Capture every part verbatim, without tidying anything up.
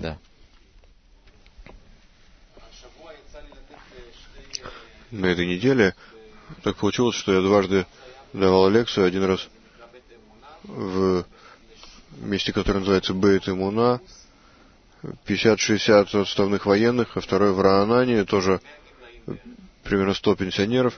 Да. На этой неделе так получилось, что я дважды давал лекцию. Один раз в месте, которое называется Бейт Эмуна, пятьдесят-шестьдесят отставных военных, а второй в Раанане, тоже примерно сто пенсионеров.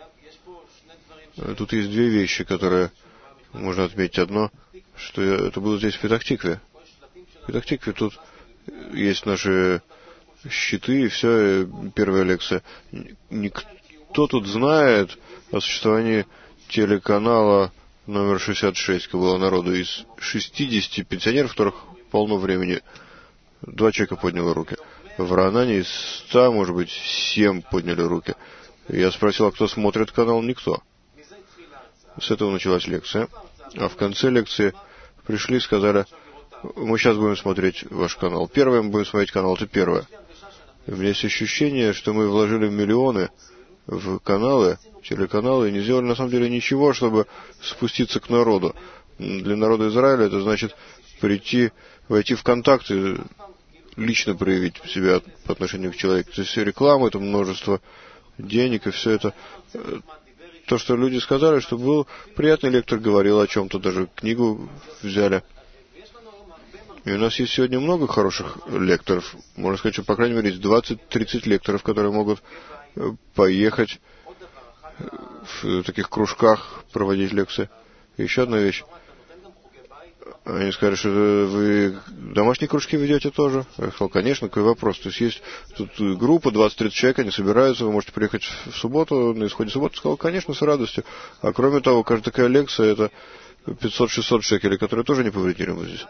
Тут есть две вещи, которые можно отметить. Одно, что я, это было здесь в Петах-Тикве. В Петах-Тикве тут есть наши щиты и все, первая лекция. Никто тут знает о существовании телеканала номер шестьдесят шесть Кабала народу. Из шестидесяти пенсионеров, у которых полно времени, два человека подняли руки. В Раанане из ста, может быть, семь подняли руки. Я спросил, а кто смотрит канал? Никто. С этого началась лекция. А в конце лекции пришли и сказали: мы сейчас будем смотреть ваш канал. Первое мы будем смотреть канал, это первое. У меня есть ощущение, что мы вложили миллионы в каналы, телеканалы, и не сделали на самом деле ничего, чтобы спуститься к народу. Для народа Израиля это значит прийти, войти в контакт и лично проявить себя по отношению к человеку. То есть все реклама, это множество денег, и все это. То, что люди сказали, что был приятный лектор, говорил о чем-то, даже книгу взяли. И у нас есть сегодня много хороших лекторов. Можно сказать, что, по крайней мере, есть двадцать-тридцать лекторов, которые могут поехать в таких кружках, проводить лекции. И еще одна вещь. Они сказали, что вы домашние кружки ведете тоже. Я сказал, конечно, какой вопрос. То есть есть тут группа, двадцать-тридцать человек, они собираются, вы можете приехать в субботу, на исходе субботы. Я сказал, конечно, с радостью. А кроме того, каждая такая лекция, это пятьсот-шестьсот шекелей, которые тоже не повредили бы здесь.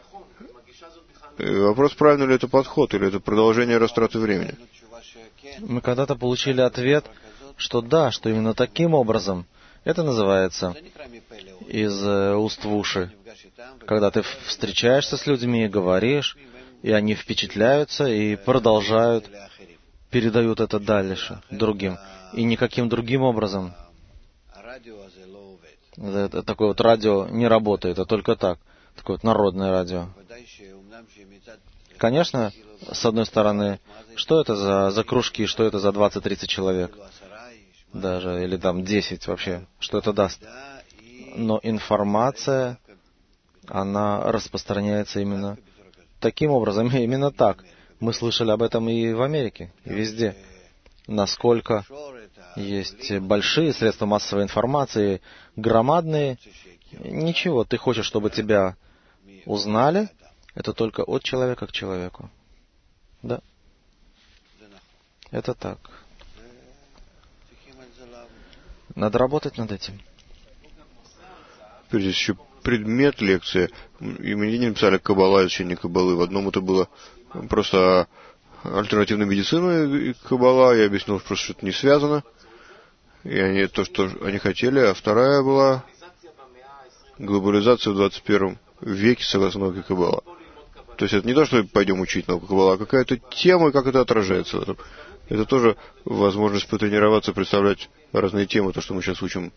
И вопрос, правильно ли это подход, или это продолжение растраты времени. Мы когда-то получили ответ, что да, что именно таким образом. Это называется из уст в уши. Когда ты встречаешься с людьми и говоришь, и они впечатляются и продолжают, передают это дальше другим. И никаким другим образом. Это, такое вот радио не работает, а только так. Такое вот народное радио. Конечно, с одной стороны, что это за, за кружки, что это за двадцать-тридцать человек? Даже, или там десять вообще, что это даст? Но информация, она распространяется именно таким образом, именно так. Мы слышали об этом и в Америке, и везде. Насколько есть большие средства массовой информации, громадные. Ничего, ты хочешь, чтобы тебя узнали, это только от человека к человеку. Да. Это так. Надо работать над этим. Здесь еще предмет лекции. И мне не написали Каббала, изучение Каббалы. В одном это было просто альтернативная медицина и Каббала. Я объяснил, просто, что это не связано. И они то, что они хотели. А вторая была глобализация в двадцать первом веке согласно науке Каббала. То есть это не то, что мы пойдем учить науку Каббала, а какая-то тема и как это отражается в этом. Это тоже возможность потренироваться, представлять разные темы, то, что мы сейчас учим.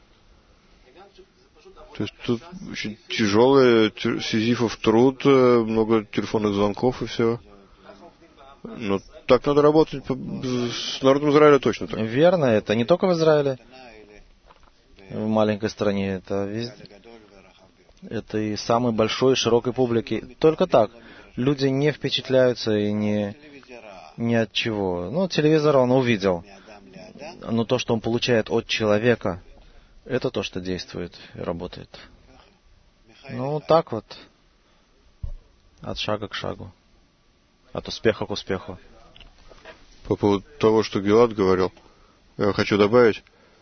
То есть тут очень тяжелый сизифов труд, много телефонных звонков и все. Но так надо работать с народом Израиля точно так. Верно, это не только в Израиле, в маленькой стране, это везде. Это и самой большой, широкой публике. Только так. Люди не впечатляются и не, ни от чего. Ну, телевизор он увидел. Но то, что он получает от человека, это то, что действует и работает. Ну, так вот. От шага к шагу. От успеха к успеху. По поводу того, что Гилад говорил, я хочу добавить.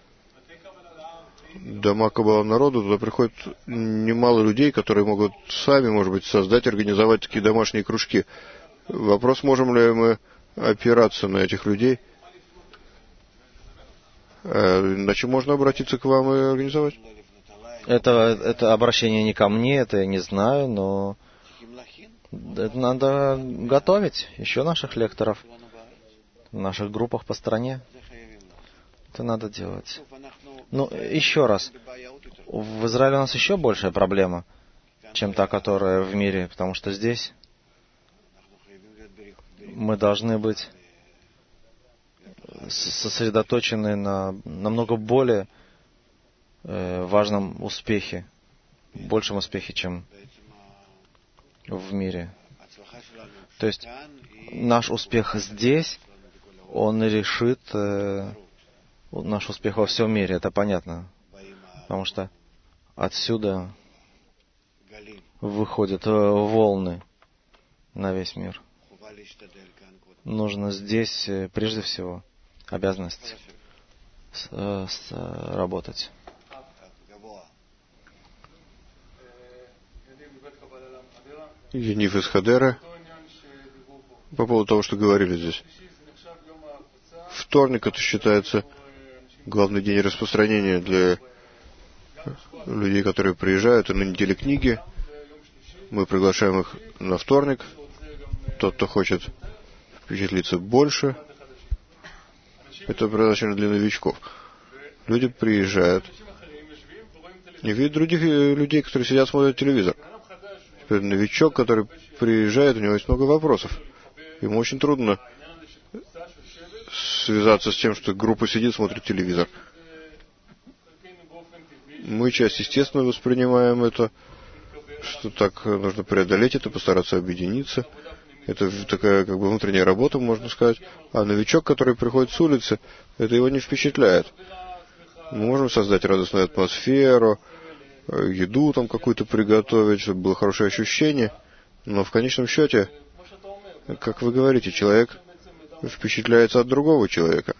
Дома Каббала народу, туда приходит немало людей, которые могут сами, может быть, создать, организовать такие домашние кружки. Вопрос, можем ли мы опираться на этих людей. Иначе можно обратиться к вам и организовать. Это, это обращение не ко мне, это я не знаю, но это надо готовить еще наших лекторов в наших группах по стране. Это надо делать. Ну, еще раз. В Израиле у нас еще большая проблема, чем та, которая в мире, потому что здесь Мы должны быть сосредоточены на намного более э, важном успехе, большем успехе, чем в мире. То есть наш успех здесь, он решит э, наш успех во всем мире, это понятно. Потому что отсюда выходят волны на весь мир. Нужно здесь, прежде всего, обязанность с, с, работать. Яниф из Хадера по поводу того, что говорили здесь. Вторник это считается главный день распространения для людей, которые приезжают, и на неделе книги. Мы приглашаем их на вторник. Тот, кто хочет впечатлиться больше, это предназначено для новичков. Люди приезжают и видят других людей, которые сидят, смотрят телевизор. Теперь новичок, который приезжает, у него есть много вопросов. Ему очень трудно связаться с тем, что группа сидит, смотрит телевизор. Мы часть естественно воспринимаем это, что так нужно преодолеть это, постараться объединиться. Это такая как бы внутренняя работа, можно сказать. А новичок, который приходит с улицы, это его не впечатляет. Мы можем создать радостную атмосферу, еду там какую-то приготовить, чтобы было хорошее ощущение. Но в конечном счете, как вы говорите, человек впечатляется от другого человека.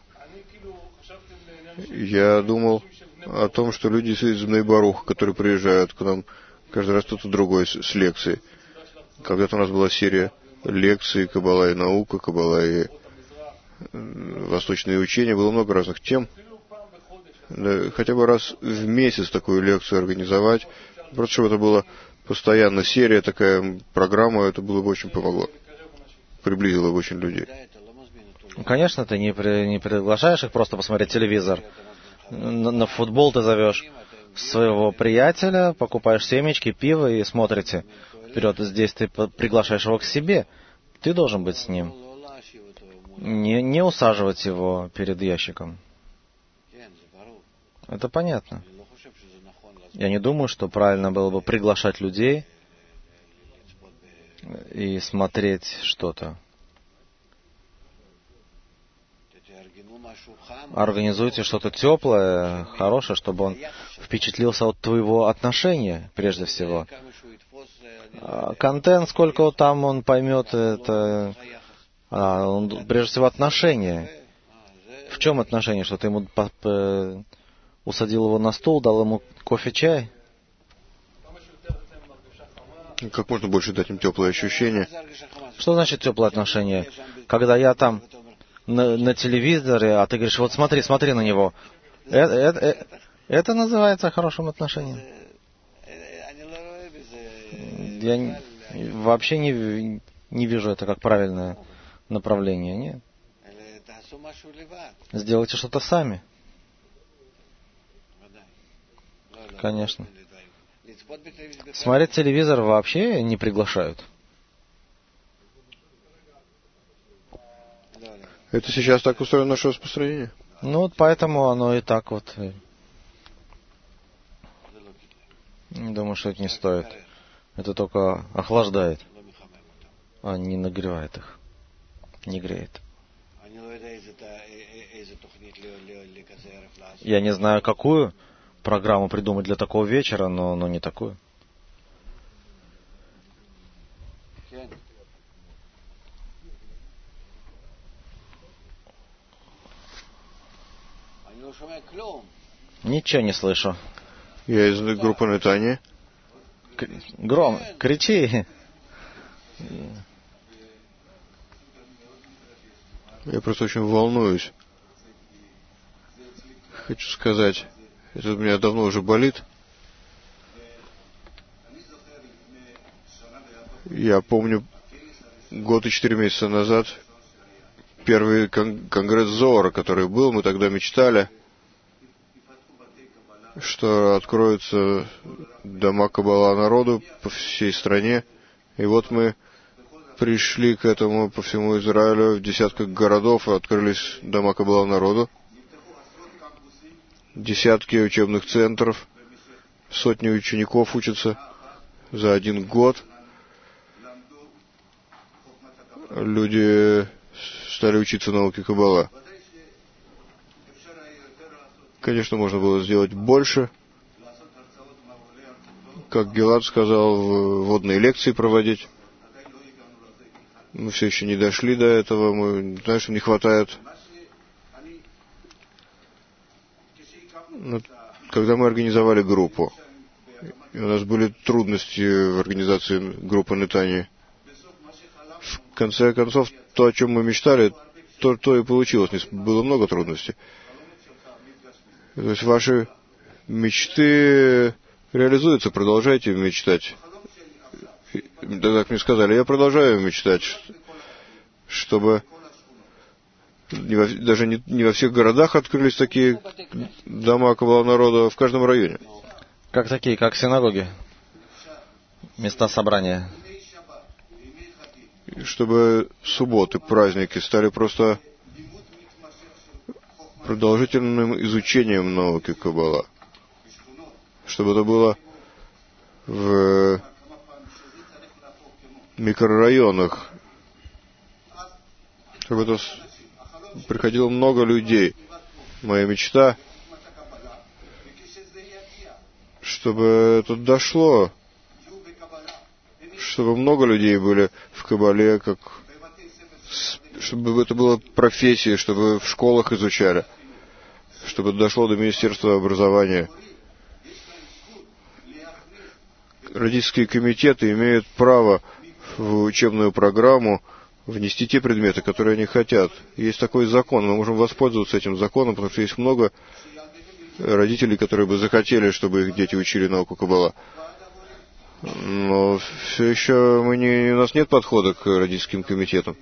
Я думал о том, что люди из Бней-Баруха, которые приезжают к нам, каждый раз кто-то другой с, с лекцией. Когда-то у нас была серия лекций, Каббала и наука, Каббала и восточные учения, было много разных тем. Да, хотя бы раз в месяц такую лекцию организовать, просто чтобы это была постоянно серия, такая программа, это было бы очень помогло. Приблизило бы очень людей. Конечно, ты не, при, не приглашаешь их просто посмотреть телевизор. На, на футбол ты зовешь своего приятеля, покупаешь семечки, пиво и смотрите вперед. Здесь ты приглашаешь его к себе. Ты должен быть с ним. Не, не усаживать его перед ящиком. Это понятно. Я не думаю, что правильно было бы приглашать людей и смотреть что-то. Организуйте что-то теплое, хорошее, чтобы он впечатлился от твоего отношения, прежде всего. А контент, сколько там он поймет, это а, он, прежде всего отношения. В чем отношение? Что ты ему по, по, усадил его на стул, дал ему кофе, чай? Как можно больше дать им теплое ощущение? Что значит теплое отношение? Когда я там на, на телевизоре, а ты говоришь, вот смотри, смотри на него. Это, это, это называется хорошим отношением? Я вообще не, не вижу это как правильное направление. Нет. Сделайте что-то сами. Конечно. Смотреть телевизор вообще не приглашают. Это сейчас так устроено наше распространение? Ну вот поэтому оно и так вот. Думаю, что это не стоит. Это только охлаждает, а не нагревает их. Не греет. Я не знаю, какую программу придумать для такого вечера, но, но не такую. Ничего не слышу. Я из группы Нетания. Гром, кричи. Я просто очень волнуюсь. Хочу сказать, это у меня давно уже болит. Я помню, год и четыре месяца назад, первый кон- конгресс Зоара, который был, мы тогда мечтали, что откроются дома Каббала народу по всей стране. И вот мы пришли к этому по всему Израилю, в десятках городов открылись дома Каббала народу, десятки учебных центров, сотни учеников учатся за один год. Люди стали учиться науке Каббала. Конечно, можно было сделать больше. Как Гилад сказал, вводные лекции проводить. Мы все еще не дошли до этого. Мы знаем, что не хватает. Но когда мы организовали группу, и у нас были трудности в организации группы Нетании, в конце концов, то, о чем мы мечтали, то, то и получилось. Было много трудностей. То есть ваши мечты реализуются, продолжайте мечтать. Да, как мне сказали, я продолжаю мечтать, чтобы не во, даже не, не во всех городах открылись такие дома Каббала народа, в каждом районе. Как такие, как синагоги? Места собрания. И чтобы субботы, праздники стали просто продолжительным изучением науки Каббала. Чтобы это было в микрорайонах. Чтобы это приходило много людей. Моя мечта, чтобы это дошло, чтобы много людей были в Каббале, как, чтобы это было профессией, чтобы в школах изучали, чтобы это дошло до Министерства образования. Родительские комитеты имеют право в учебную программу внести те предметы, которые они хотят. Есть такой закон, мы можем воспользоваться этим законом, потому что есть много родителей, которые бы захотели, чтобы их дети учили науку Каббала. Но все еще мы не, у нас нет подхода к родительским комитетам,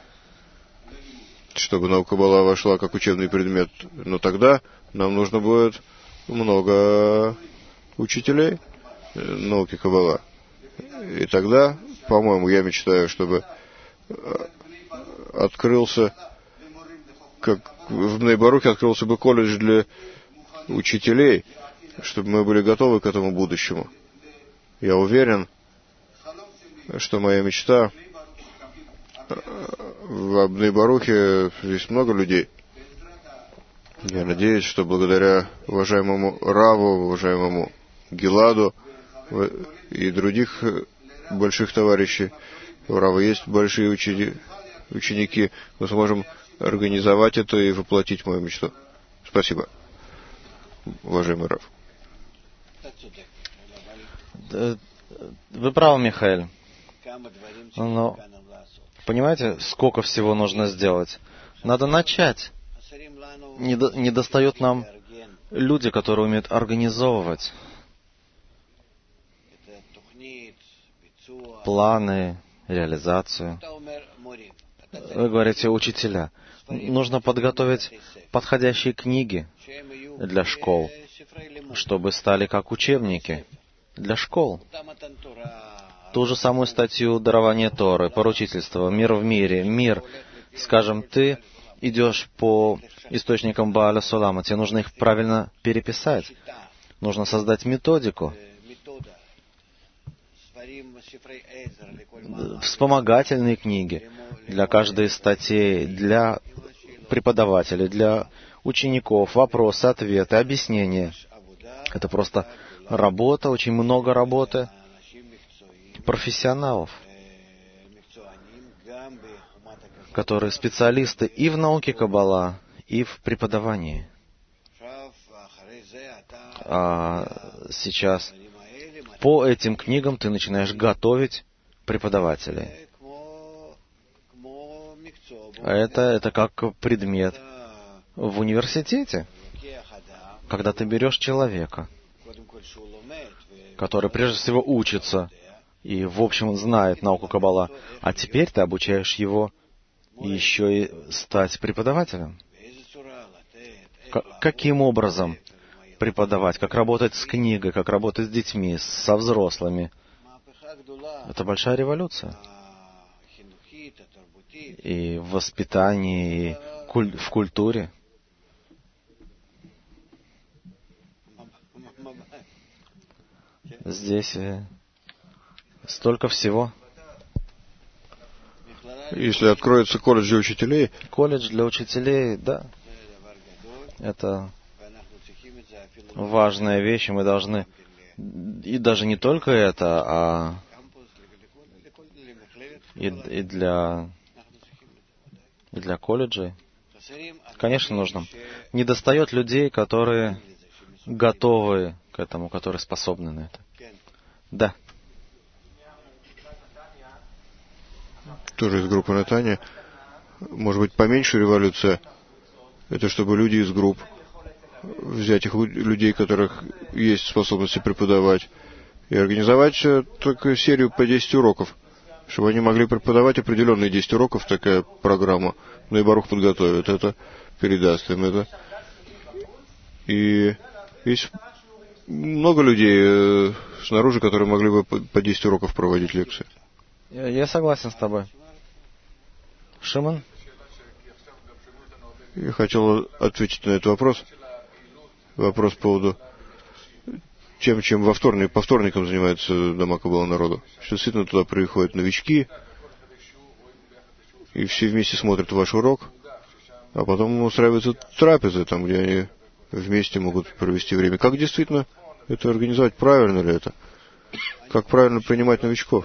чтобы наука Каббала вошла как учебный предмет. Но тогда нам нужно будет много учителей науки Каббала. И тогда, по-моему, я мечтаю, чтобы открылся, как в Бней-Барухе открылся бы колледж для учителей, чтобы мы были готовы к этому будущему. Я уверен, что моя мечта в Бней-Барухе есть много людей. Я надеюсь, что благодаря уважаемому Раву, уважаемому Гиладу и других больших товарищей, у Рава есть большие учени... ученики, мы сможем организовать это и воплотить мою мечту. Спасибо, уважаемый Рав. Вы правы, Михаил. Но понимаете, сколько всего нужно сделать? Надо начать. Не, до, не достает нам люди, которые умеют организовывать планы, реализацию. Вы говорите, учителя. Нужно подготовить подходящие книги для школ, чтобы стали как учебники для школ. Ту же самую статью дарования Торы, поручительство, мир в мире, мир. Скажем, ты идешь по источникам Бааля Сулама, тебе нужно их правильно переписать. Нужно создать методику, вспомогательные книги для каждой из статей, для преподавателей, для учеников, вопросы, ответы, объяснения. Это просто работа, очень много работы профессионалов, которые специалисты и в науке Каббала, и в преподавании. А сейчас по этим книгам ты начинаешь готовить преподавателей. А это, это как предмет в университете, когда ты берешь человека, который прежде всего учится и, в общем, знает науку Каббала, а теперь ты обучаешь его еще и стать преподавателем. К- каким образом преподавать, как работать с книгой, как работать с детьми, со взрослыми. Это большая революция. и в воспитании, и куль- в культуре. Здесь столько всего. Если откроется колледж для учителей... Колледж для учителей, да. Это важная вещь, и мы должны... И даже не только это, а и, и для... и для колледжей. Конечно, нужно. Недостает людей, которые готовы к этому, которые способны на это. Да. Тоже из группы Натания. Может быть, поменьше революция. Это чтобы люди из групп, взять их людей, которых есть способности преподавать, и организовать только серию по десять уроков, чтобы они могли преподавать определенные десять уроков, такая программа. Ну и Барух подготовит это, передаст им это. И есть много людей снаружи, которые могли бы по десять уроков проводить лекции. Я, я согласен с тобой. Шимон? Я хотел ответить на этот вопрос. Вопрос по поводу тем, чем во вторник, по вторникам занимается Дома Каббалы народу. Что действительно туда приходят новички, и все вместе смотрят ваш урок, а потом устраиваются трапезы, там, где они вместе могут провести время. Как действительно это организовать? Правильно ли это? Как правильно принимать новичков?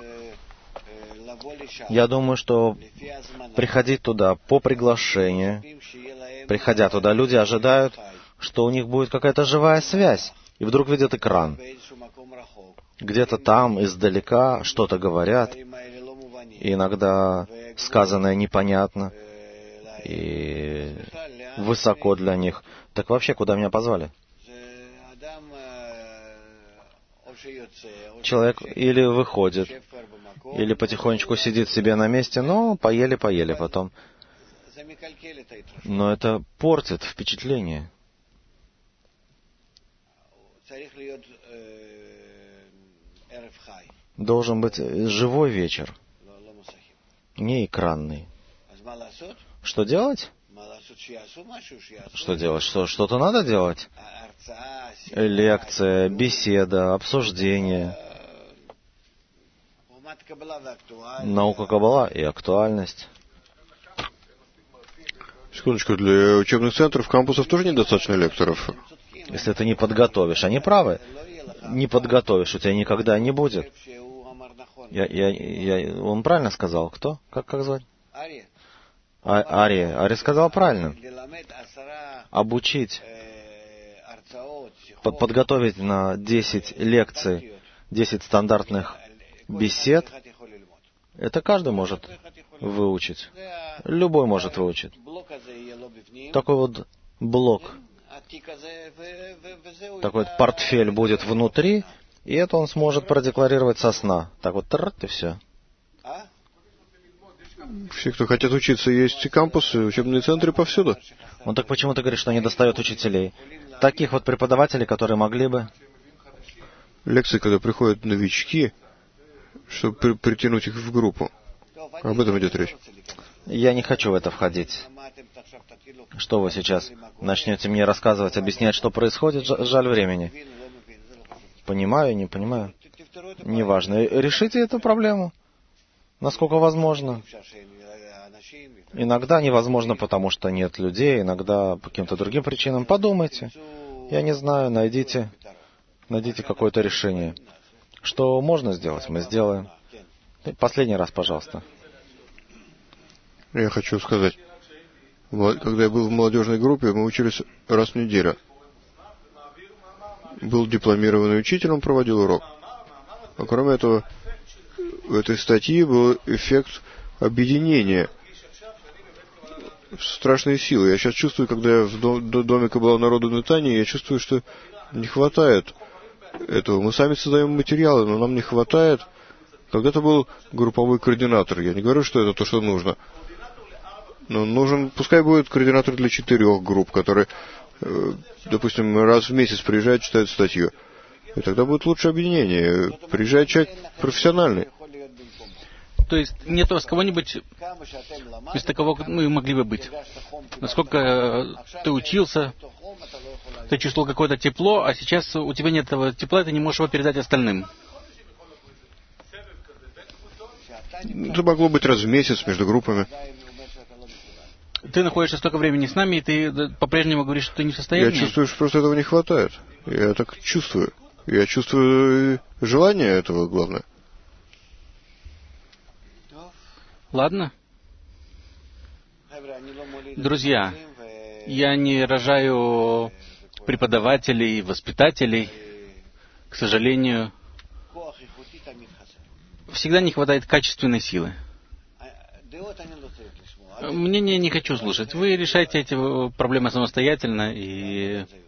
Я думаю, что приходить туда по приглашению, приходя туда, люди ожидают, что у них будет какая-то живая связь, и вдруг видят экран. Где-то там, издалека, что-то говорят, и иногда сказанное непонятно, и высоко для них. Так вообще, куда меня позвали? Человек или выходит, или потихонечку сидит себе на месте, но поели-поели потом. Но это портит впечатление. Должен быть живой вечер, не экранный. Что делать? Что делать? Что, что-то надо делать? Лекция, беседа, обсуждение. Наука Каббала и актуальность. Секундочку, для учебных центров, кампусов тоже недостаточно лекторов? Если ты не подготовишь, они правы. Не подготовишь, у тебя никогда не будет. Я, я, я, он правильно сказал. Кто? Как, как звать? А, Ария. Ария сказал правильно. Обучить, под, подготовить на десять лекций, десять стандартных бесед, это каждый может выучить. Любой может выучить. Такой вот блок, такой вот портфель будет внутри, и это он сможет продекларировать со сна. Так вот, трррт, и все. Все, кто хотят учиться, есть кампусы, учебные центры повсюду. Ну так почему ты говоришь, что не достает учителей? Таких вот преподавателей, которые могли бы... Лекции, когда приходят новички, чтобы при, притянуть их в группу. Об этом идет речь. Я не хочу в это входить. Что вы сейчас начнете мне рассказывать, объяснять, что происходит? Жаль времени. Понимаю, не понимаю. Неважно. Решите эту проблему, насколько возможно. Иногда невозможно, потому что нет людей, иногда по каким-то другим причинам. Подумайте. Я не знаю, найдите, найдите какое-то решение. Что можно сделать, мы сделаем. Последний раз, пожалуйста. Я хочу сказать, когда я был в молодежной группе, мы учились раз в неделю. Был дипломированный учитель, он проводил урок. А кроме этого, в этой статье был эффект объединения. Страшные силы. Я сейчас чувствую, когда я в Доме Каббалы народу Натании, я чувствую, что не хватает этого. Мы сами создаем материалы, но нам не хватает. Когда-то был групповой координатор. Я не говорю, что это то, что нужно. Но нужен, пускай будет координатор для четырех групп, который, допустим, раз в месяц приезжает, читает статью. И тогда будет лучше объединение. Приезжает человек профессиональный. То есть нет у вас кого-нибудь, вместо кого мы могли бы быть. Насколько ты учился, ты чувствовал какое-то тепло, а сейчас у тебя нет этого тепла, и ты не можешь его передать остальным. Это могло быть раз в месяц между группами. Ты находишься столько времени с нами, и ты по-прежнему говоришь, что ты не в состоянии? Я чувствую, что просто этого не хватает. Я так чувствую. Я чувствую желание этого, главное. Ладно. Друзья, я не рожаю преподавателей, воспитателей. К сожалению, всегда не хватает качественной силы. Мнение не хочу слушать. Вы решайте эти проблемы самостоятельно, и